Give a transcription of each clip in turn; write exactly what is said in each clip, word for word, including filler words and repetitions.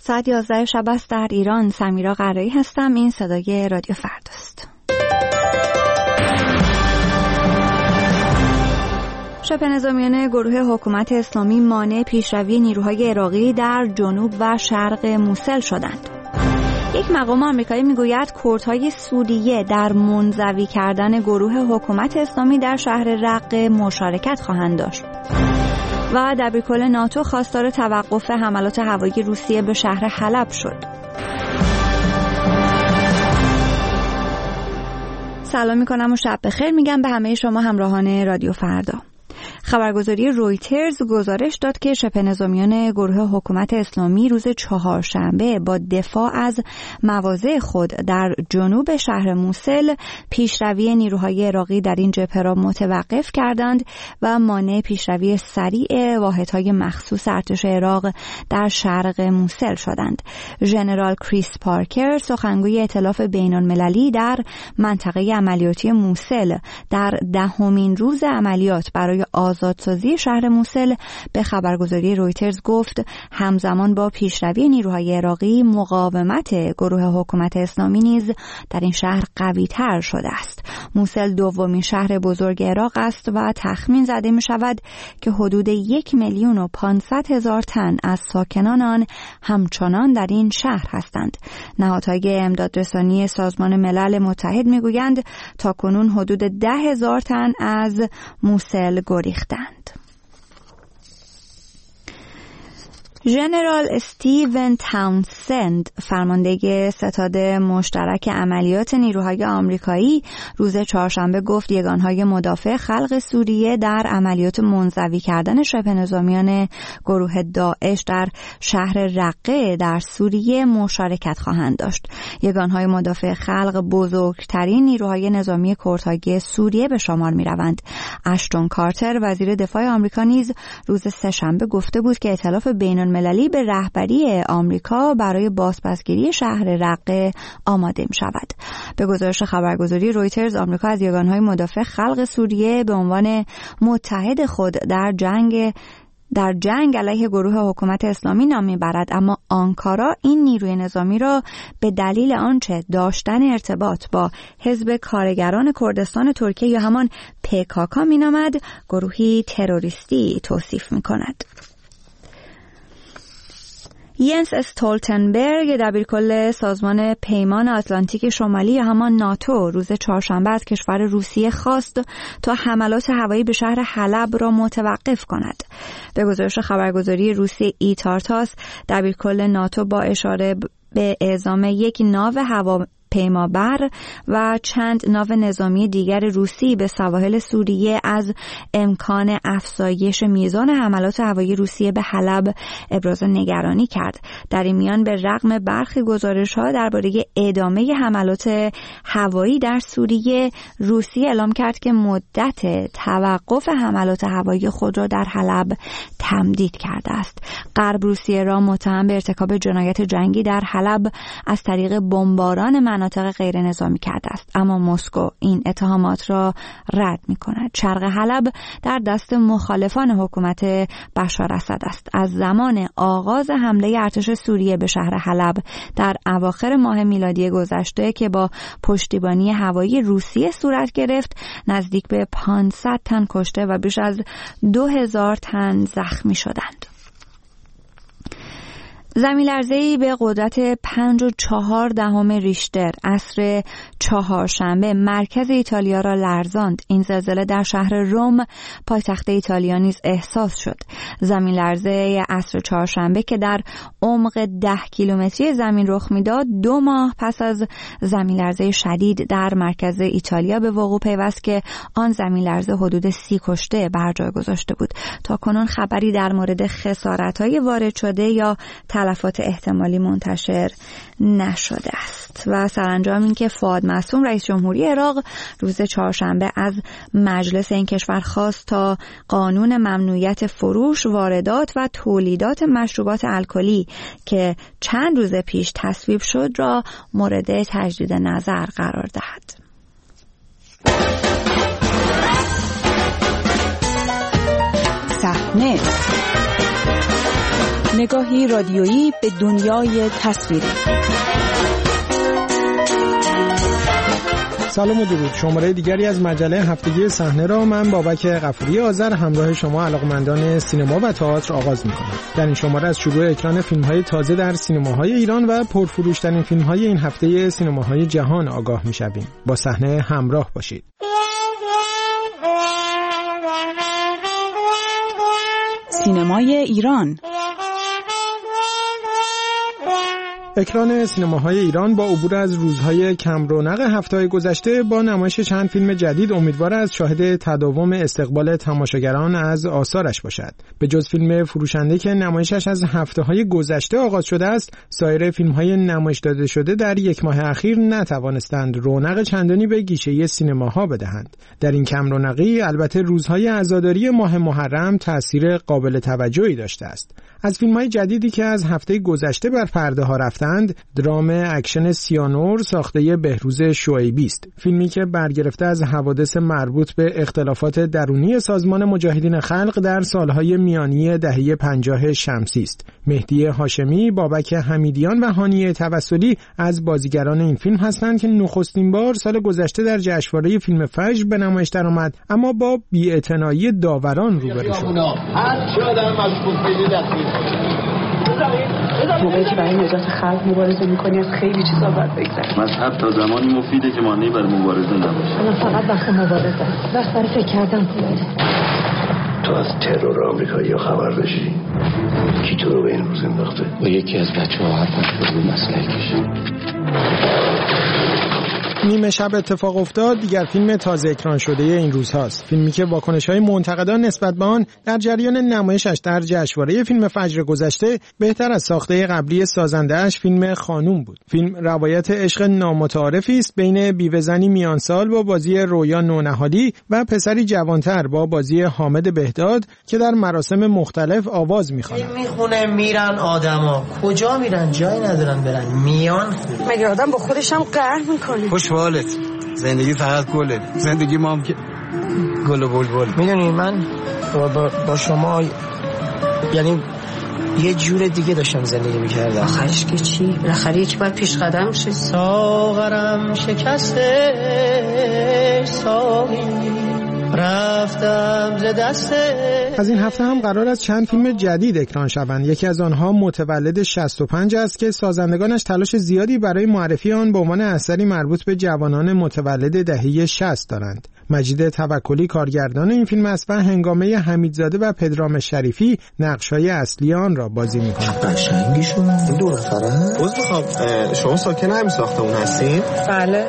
ساعت یازده شب است در ایران. سمیرا قرایی هستم. این صدای رادیو فرداست. شبه نظامیان گروه حکومت اسلامی مانع پیشروی نیروهای عراقی در جنوب و شرق موصل شدند. یک مقام آمریکایی میگوید کردهای سوریه در منزوی کردن گروه حکومت اسلامی در شهر رقه مشارکت خواهند داشت. و دبیرکل ناتو خواستار توقف حملات هوایی روسیه به شهر حلب شد. سلام میکنم و شب بخیر میگم به همه شما همراهان رادیو فردا. خبرگزاری رویترز گزارش داد که شبه نظامیان گروه حکومت اسلامی روز چهارشنبه با دفاع از مواضع خود در جنوب شهر موصل پیشروی نیروهای عراقی در این جبهه را متوقف کردند و مانع پیشروی سریع واحدهای مخصوص ارتش عراق در شرق موصل شدند. ژنرال کریس پارکر سخنگوی ائتلاف بین‌المللی در منطقه عملیاتی موصل در دهمین روز عملیات برای آزادسازی شهر موصل به خبرگزاری رویترز گفت همزمان با پیشروی نیروهای عراقی مقاومت گروه حکومت اسلامی نیز در این شهر قوی‌تر شده است. موصل دومین شهر بزرگ عراق است و تخمین زده می شود که حدود یک میلیون و پانصد هزار تن از ساکنان آن همچنان در این شهر هستند. نهادهای امدادرسانی سازمان ملل متحد می گویند تا کنون حدود ده هزار تن از موصل گریختند. ژنرال استیون تاونسند فرمانده ستاد مشترک عملیات نیروهای آمریکایی روز چهارشنبه گفت یگانهای مدافع خلق سوریه در عملیات منزوی کردن شبه نظامیان گروه داعش در شهر رقه در سوریه مشارکت خواهند داشت. یگانهای مدافع خلق بزرگترین نیروهای نظامی کردهای سوریه به شمار می روند. اشتون کارتر وزیر دفاع آمریکا نیز روز سه‌شنبه گفته بود که ائتلاف بین المللی به رهبری آمریکا برای بازپسگیری شهر رقه آماده می شود. به گزارش خبرگزاری رویترز آمریکا از یگانهای مدافع خلق سوریه به عنوان متحد خود در جنگ در جنگ علیه گروه حکومت اسلامی نام میبرد، اما آنکارا این نیروی نظامی را به دلیل آنچه داشتن ارتباط با حزب کارگران کردستان ترکیه یا همان پی کی کی مینامد گروهی تروریستی توصیف میکند. ینس استولتنبرگ دبیرکل سازمان پیمان آتلانتیک شمالی یا همان ناتو روز چهارشنبه از کشور روسیه خواست تا حملات هوایی به شهر حلب را متوقف کند. به گزارش خبرگزاری روسی ایتارتاس دبیرکل ناتو با اشاره به اعزام یک ناو هوا پیمابر و چند ناو نظامی دیگر روسی به سواحل سوریه از امکان افزایش میزان حملات هوایی روسیه به حلب ابراز نگرانی کرد. در این میان به رغم برخی گزارش‌ها درباره ادامه حملات هوایی در سوریه، روسیه اعلام کرد که مدت توقف حملات هوایی خود را در حلب تمدید کرده است. غرب روسیه را متهم به ارتکاب جنایت جنگی در حلب از طریق بمباران مناطق غیر نظامی کرده است، اما مسکو این اتهامات را رد می کند. شرق حلب در دست مخالفان حکومت بشار اسد است. از زمان آغاز حمله ارتش سوریه به شهر حلب در اواخر ماه میلادی گذشته که با پشتیبانی هوایی روسیه صورت گرفت، نزدیک به پانصد تن کشته و بیش از دو هزار تن زخمی شدند. زمین لرزه‌ای به قدرت پنج و چهار دهم ریشتر عصر چهارشنبه مرکز ایتالیا را لرزاند. این زلزله در شهر روم پایتخت ایتالیا نیز احساس شد. زمین لرزه عصر چهارشنبه که در عمق ده کیلومتری زمین رخ میداد دو ماه پس از زمین لرزه شدید در مرکز ایتالیا به وقوع پیوست که آن زمین لرزه حدود سی کشته بر جای گذاشته بود. تا کنون خبری در مورد خسارت‌های وارد شده یا تلفات احتمالی منتشر نشده است. و سرانجام این که فؤاد معصوم رئیس جمهوری عراق روز چهارشنبه از مجلس این کشور خواست تا قانون ممنوعیت فروش، واردات و تولیدات مشروبات الکلی که چند روز پیش تصویب شد را مورد تجدید نظر قرار دهد. صحنه نگاهی رادیویی به دنیای تصویری. سلام و درود. شماره دیگری از مجله هفتگی صحنه را من بابک غفوری آذر همراه شما علاقمندان سینما و تئاتر آغاز می‌کنم. در این شماره از شروع اکران فیلم‌های تازه در سینماهای ایران و پرفروش‌ترین فیلم‌های این هفته سینماهای جهان آگاه می‌شویم. با صحنه همراه باشید. سینمای ایران. اکران سینماهای ایران با عبور از روزهای کم رونق هفته‌های گذشته با نمایش چند فیلم جدید امیدوار است شاهد تداوم استقبال تماشاگران از آثارش باشد. به جز فیلم فروشنده که نمایشش از هفته‌های گذشته آغاز شده است، سایر فیلم‌های نمایش داده شده در یک ماه اخیر نتوانستند رونق چندانی به گیشه سینماها بدهند. در این کم رونقی البته روزهای عزاداری ماه محرم تأثیر قابل توجهی داشته است. از فیلم‌های جدیدی که از هفته گذشته بر پرده ها رفتند، درام اکشن سیانور ساخته بهروز شعیبی است. فیلمی که برگرفته از حوادث مربوط به اختلافات درونی سازمان مجاهدین خلق در سالهای میانی دهه پنجاه شمسی است. مهدی هاشمی، بابک حمیدیان و هانیه توسلی از بازیگران این فیلم هستند که نخستین بار سال گذشته در جشنواره فیلم فجر به نمایش درآمد، اما با بی‌اعتنایی داوران روبرو شد. موقعی که برای نجات خلق مبارزه میکنی از خیلی چیزا باید بگذری. مذهب تا زمانی مفیده که مانعی برای مبارزه نباشه. الان فقط وقت مبارزه است. وقت برای فکر کردن خوبه. تو از ترور آمریکایی خبر داشتی؟ کی تو رو به این روز انداخته؟ با یکی از بچه‌ها حرفش رو مسئله کشید. نیمه شب اتفاق افتاد دیگر فیلم تازه اکران شده این روزهاست. فیلمی که واکنش‌های منتقدان نسبت به آن در جریان نمایشش در جشنواره فیلم فجر گذشته بهتر از ساخته قبلی سازنده‌اش فیلم خانوم بود. فیلم روایت عشق نامتعارفی است بین بیوه‌زنی میانسال با بازی رویا نونهالی و پسری جوانتر با بازی حامد بهداد که در مراسم مختلف آواز می‌خوانند. میخونه میرن آدما کجا میرن جایی ندارن برن میان خونه. مگه آدم با خودش هم قهر میکنه؟ خوشحالت زندگی فقط گله. زندگی ما هم که گل و بلبل. میدونی من با, با, با شما یعنی یه جور دیگه داشتم زندگی میکردم. آخرش که چی؟ بالاخره یکی باید پیش قدم شه. ساغرم شکسته ساقی رفتم ز دست. از این هفته هم قرار است چند فیلم جدید اکران شوند. یکی از آنها متولد شصت و پنج است که سازندگانش تلاش زیادی برای معرفی آن به عنوان اثری مربوط به جوانان متولد دهه شصت دارند. مجید توکلی کارگردان این فیلم است و هنگامه حمیدزاده و پدرام شریفی نقش‌های اصلی آن را بازی می‌کنند. قشنگی شما این دو نفره؟ عذر می‌خوام شما ساکن همین ساختمون هستین؟ بله.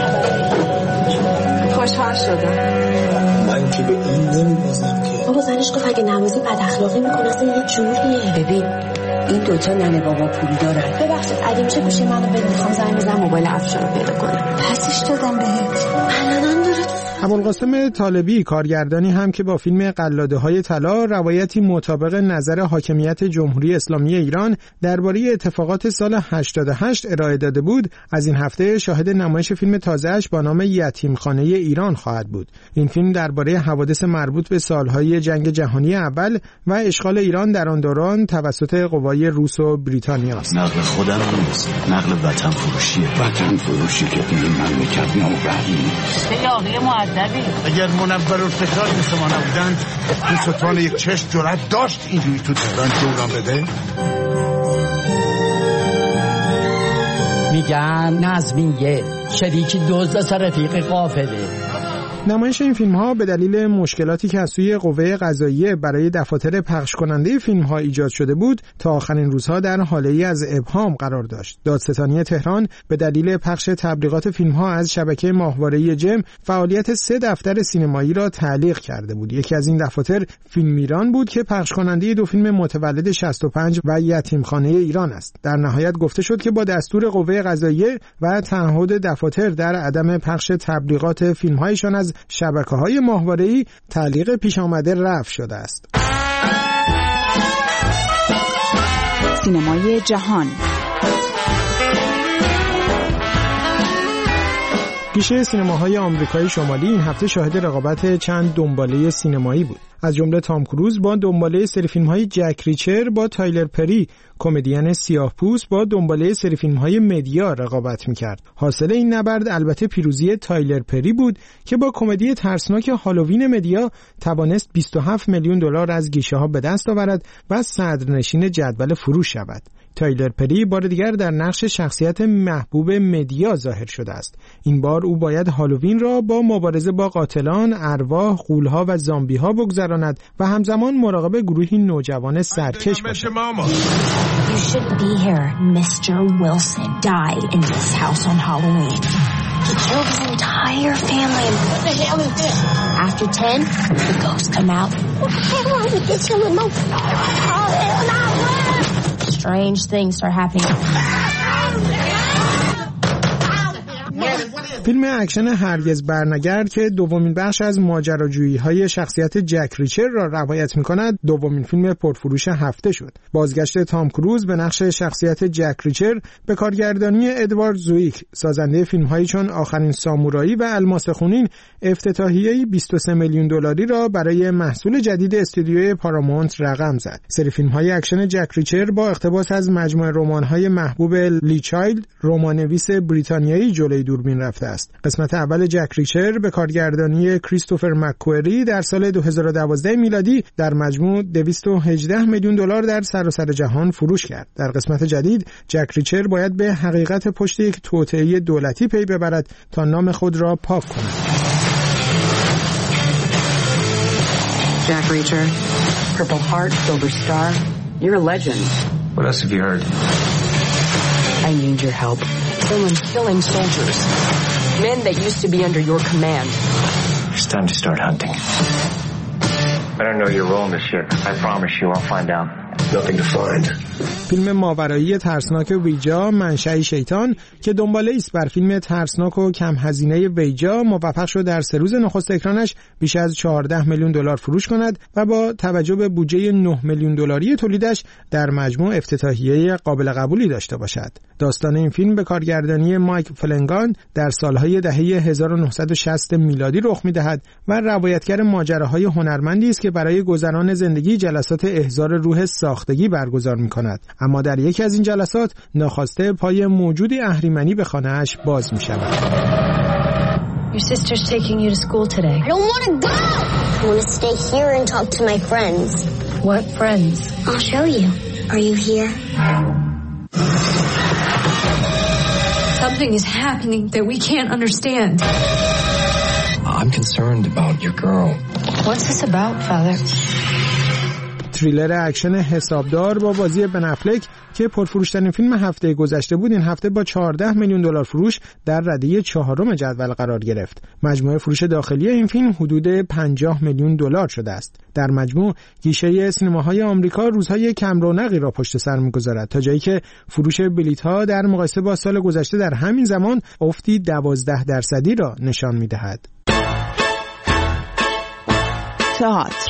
خوشحال شدم. من که به این نمی‌بازم که. بابا زنش گفت اگه نمازی بد اخلاقی میکنه اصلا یه جوریه. ببین این دوتا ننه بابا پولی دارن. ببخشید اگه میشه گوشی منو بده میخوام زنگ بزنم موبایل افشار رو پیدا کنم. پسش دادم بهت. الانم داره. ابوالقاسم طالبی کارگردانی هم که با فیلم قلاده‌های طلا روایتی مطابق نظر حاکمیت جمهوری اسلامی ایران درباره اتفاقات سال هشتاد و هشت ارائه داده بود، از این هفته شاهد نمایش فیلم تازه‌اش با نام یتیمخانه ایران خواهد بود. این فیلم درباره حوادث مربوط به سالهای جنگ جهانی اول و اشغال ایران در آن دوران توسط قوای روس و بریتانیا است. نقل خودم نیست، نقل وطن فروشیه. وطن فروشی که توی مملکت نامرئی. اگر منور و فکرات مثل ما نبودند این ستوان یک چشم جرأت داشت اینجوری تو تهران دوران بده؟ میگن نظمیه شریکی دزد سر رفیق قافله. نمایش این فیلم‌ها به دلیل مشکلاتی که از سوی قوه قضاییه برای دفاتر پخش کننده فیلم‌ها ایجاد شده بود تا آخرین روزها در حاله‌ای از ابهام قرار داشت. دادستانی تهران به دلیل پخش تبلیغات فیلم‌ها از شبکه ماهواره جم فعالیت سه دفتر سینمایی را تعلیق کرده بود. یکی از این دفاتر فیلم ایران بود که پخش کننده دو فیلم متولد شصت و پنج و یتیمخانه ایران است. در نهایت گفته شد که با دستور قوه قضاییه و تعهد دفاتر در عدم پخش تبلیغات فیلم‌هایشان از شبکه‌های ماهواره‌ای تعلیق پیش آمده رفع شده است. سینمای جهان. گیشه سینماهای آمریکای شمالی این هفته شاهد رقابت چند دنباله سینمایی بود. از جمله تام کروز با دنباله سری فیلم‌های جک ریچر با تایلر پری، کمدین سیاه‌پوست با دنباله سری فیلم‌های مدیا رقابت می‌کرد. حاصل این نبرد البته پیروزی تایلر پری بود که با کمدی ترسناک هالووین مدیا توانست بیست و هفت میلیون دلار از گیشه‌ها به دست آورد و صدرنشین جدول فروش شود. تایلر پری بار دیگر در نقش شخصیت محبوب مدیا ظاهر شده است. این بار او باید هالووین را با مبارزه با قاتلان، ارواح، غول‌ها و زامبی‌ها بگذراند و همزمان مراقب گروهی نوجوان سرکش باشد. You shouldn't be here. mister Wilson died in this house on Halloween. He killed his entire family. What the hell is this? After ten, the ghosts come out. What the hell are we this remote? Oh, hell no! Strange things are happening. فیلم اکشن هرگز برنگرد که دومین بخش از ماجراجویی‌های شخصیت جک ریچر را روایت می‌کند، دومین فیلم پرفروش هفته شد. بازگشت تام کروز به نقش شخصیت جک ریچر به کارگردانی ادوارد زویک، سازنده فیلم‌هایی چون آخرین سامورایی و الماس خونین، افتتاحیه‌ای بیست و سه میلیون دلاری را برای محصول جدید استودیوی پارامونت رقم زد. سری فیلم‌های اکشن جک ریچر با اقتباس از مجموعه رمان‌های محبوب لی چایلد، رمان‌نویس بریتانیایی جلوی دوربین رفته است. قسمت اول جک ریچر به کارگردانی کریستوفر مک‌کوئری در سال دو هزار و دوازده میلادی در مجموع دویست و هجده میلیون دلار در سراسر جهان فروش کرد. در قسمت جدید جک ریچر باید به حقیقت پشت یک توطئه دولتی پی ببرد تا نام خود را پاک کند. Jack Reacher, Purple Heart, Silver Star, you're a legend. What else have you heard? I need your help. Someone's killing soldiers. Men that used to be under your command. It's time to start hunting. I don't know your role in this ship. I promise you I'll find out. Nothing to find. فیلم ماورایی ترسناک ویجا منشأ شیطان که دنباله است بر فیلم ترسناک و کم هزینه ویجا موفق شد در سه روز نخست اکرانش بیش از چهارده میلیون دلار فروش کند و با توجه به بودجه نه میلیون دلاری تولیدش در مجموع افتتاحیه قابل قبولی داشته باشد. داستان این فیلم به کارگردانی مایک فلنگان در سالهای دهه هزار و نهصد و شصت میلادی رخ می‌دهد و روایتگر ماجراهای هنرمندی است که برای گذران زندگی جلسات احضار روح ساختگی برگزار می‌کند. اما در یکی از این جلسات ناخواسته پای موجودی اهریمنی به خانه‌اش باز می‌شود. Your sister's taking you to school today. I don't want to go. I want to stay here and talk to my friends. What friends? I'll show you. Are you here? Something is happening that we can't understand. I'm concerned about your girl. What's this about, Father? تریلر اکشن حسابدار با بازی بن افلک که پرفروشترین فیلم هفته گذشته بود این هفته با چهارده میلیون دلار فروش در رده چهارم جدول قرار گرفت. مجموع فروش داخلی این فیلم حدود پنجاه میلیون دلار شده است. در مجموع گیشه سینماهای آمریکا روزهای کم رونقی را پشت سر می‌گذارد تا جایی که فروش بلیط‌ها در مقایسه با سال گذشته در همین زمان افتی دوازده درصدی را نشان می‌دهد. تئاتر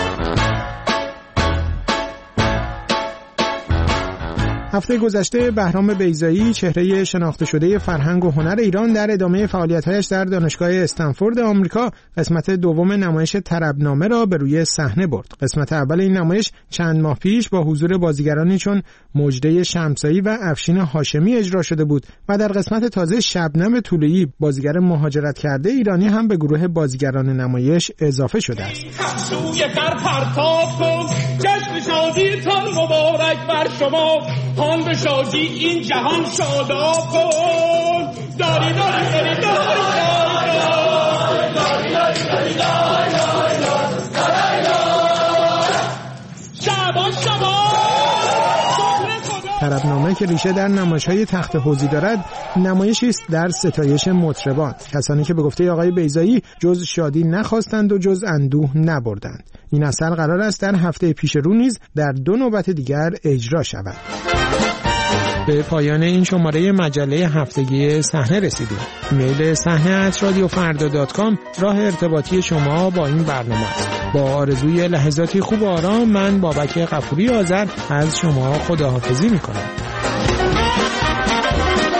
هفته گذشته بهرام بیضایی، چهره شناخته شده فرهنگ و هنر ایران، در ادامه فعالیت‌هایش در دانشگاه استنفورد آمریکا قسمت دوم نمایش طربنامه را به روی صحنه برد. قسمت اول این نمایش چند ماه پیش با حضور بازیگرانی چون مجده شمسایی و افشین هاشمی اجرا شده بود و در قسمت تازه شبنم طلویی، بازیگر مهاجرت کرده ایرانی هم به گروه بازیگران نمایش اضافه شده است. هان به شادی این جهان شاداب کن داری داری داری داری داری داری شبان شبان طربنامه که ریشه در نمایش‌های تخت حوضی دارد، نمایشی است در ستایش مطربان، کسانی که به گفته آقای بیضایی جز شادی نخواستند و جز اندوه نبردند. این اثر قرار است در هفته پیش رو نیز در دو نوبت دیگر اجرا شود. به پایان این شماره مجله هفتگی صحنه رسیدیم. ایمیل صحنه ات رادیو فردا دات کام راه ارتباطی شما با این برنامه است. با آرزوی لحظاتی خوب و آرام، من بابک غفوری آذر از شما خداحافظی می‌کنم.